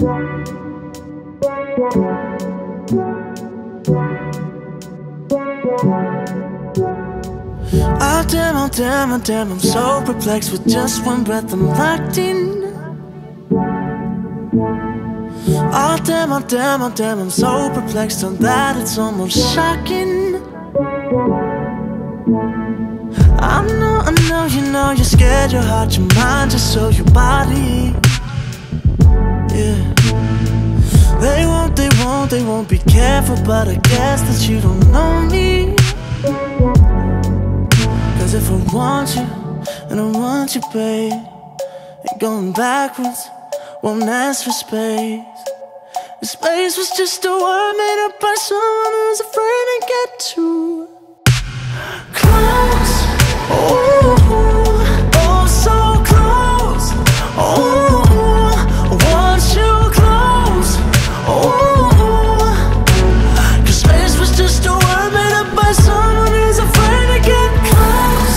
Oh damn, I'm so perplexed. With just one breath I'm locked in. Oh damn, I'm so perplexed on that it's almost shocking. I know, you know you're scared, your heart, your mind, just so your body. Yeah. They won't be careful, but I guess that you don't know me. Cause if I want you, and I want you, babe, ain't going backwards, won't ask for space. The space was just a word made up by someone who's afraid to get too close. Oh, oh, so close. Oh, I want you close. Oh, cause space was just a word made up by someone who's afraid to get close.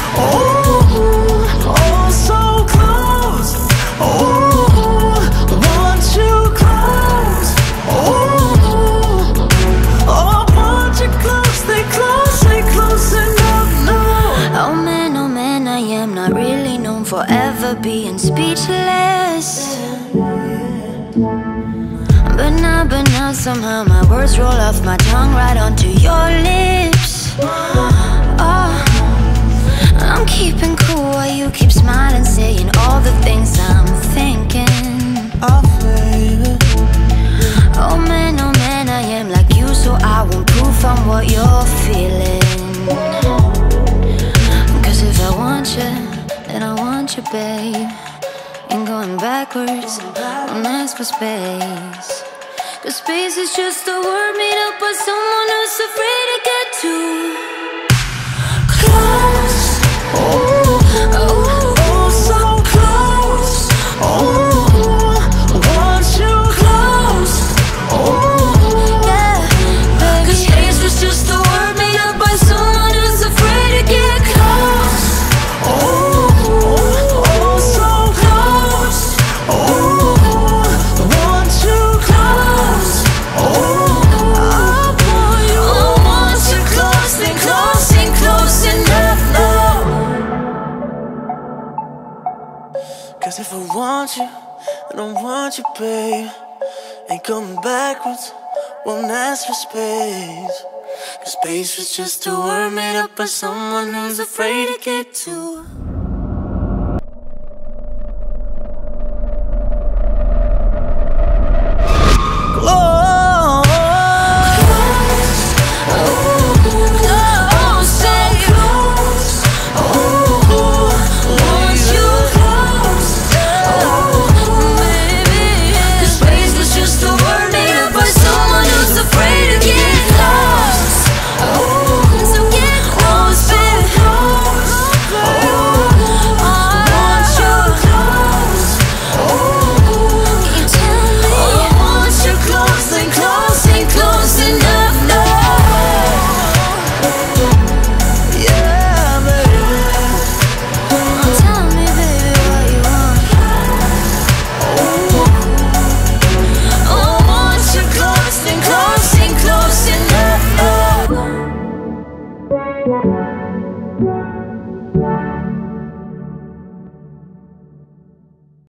Oh, oh, so close. Oh, I want you close. Oh, I want you close. Stay close enough now. Oh man, I am not really known for ever being speechless. But now somehow my words roll off my tongue right onto your lips. Oh, I'm keeping cool while you keep smiling, saying all the things I'm thinking. Oh, baby. Oh man, I am like you, so I won't proof on what you're feeling. Cause if I want you, then I want you, babe. Ain't going backwards, won't ask for space. Cause space is just a word made up by someone who's afraid to get too close. Oh, oh, oh, so close. Oh, I want you close. Oh, yeah, cause space was just a word made up by someone who's afraid to get close. Oh, oh, so close. Oh, I want you close. Oh, I want you close. Stay close enough now. Cause if I want you, I don't want you, babe. Ain't coming backwards, won't ask for space. Cause space was just a word made up by someone who's afraid to get too